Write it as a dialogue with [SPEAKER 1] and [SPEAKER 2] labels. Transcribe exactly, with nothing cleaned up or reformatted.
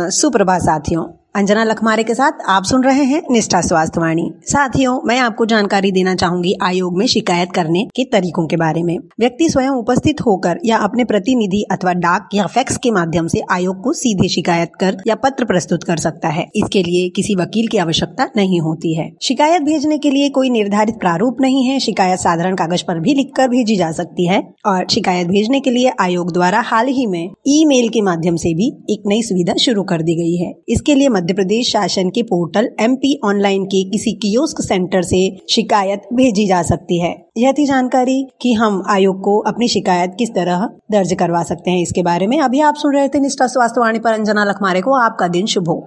[SPEAKER 1] सुप्रभात साथियों, अंजना लखमारे के साथ आप सुन रहे हैं निष्ठा स्वास्थ्य वाणी। साथियों, मैं आपको जानकारी देना चाहूंगी आयोग में शिकायत करने के तरीकों के बारे में। व्यक्ति स्वयं उपस्थित होकर या अपने प्रतिनिधि अथवा डाक या फैक्स के माध्यम से आयोग को सीधे शिकायत कर या पत्र प्रस्तुत कर सकता है। इसके लिए किसी वकील की आवश्यकता नहीं होती है। शिकायत भेजने के लिए कोई निर्धारित प्रारूप नहीं है। शिकायत साधारण कागज पर भी लिखकर भेजी जा सकती है और शिकायत भेजने के लिए आयोग द्वारा हाल ही में ईमेल के माध्यम से भी एक नई सुविधा शुरू कर दी गई है। इसके लिए मध्य प्रदेश शासन के पोर्टल एमपी ऑनलाइन के किसी कियोस्क सेंटर से शिकायत भेजी जा सकती है। यह थी जानकारी कि हम आयोग को अपनी शिकायत किस तरह दर्ज करवा सकते हैं। इसके बारे में अभी आप सुन रहे थे निष्ठा स्वास्थ्य वाणी पर अंजना लखमारे को। आपका दिन शुभ हो।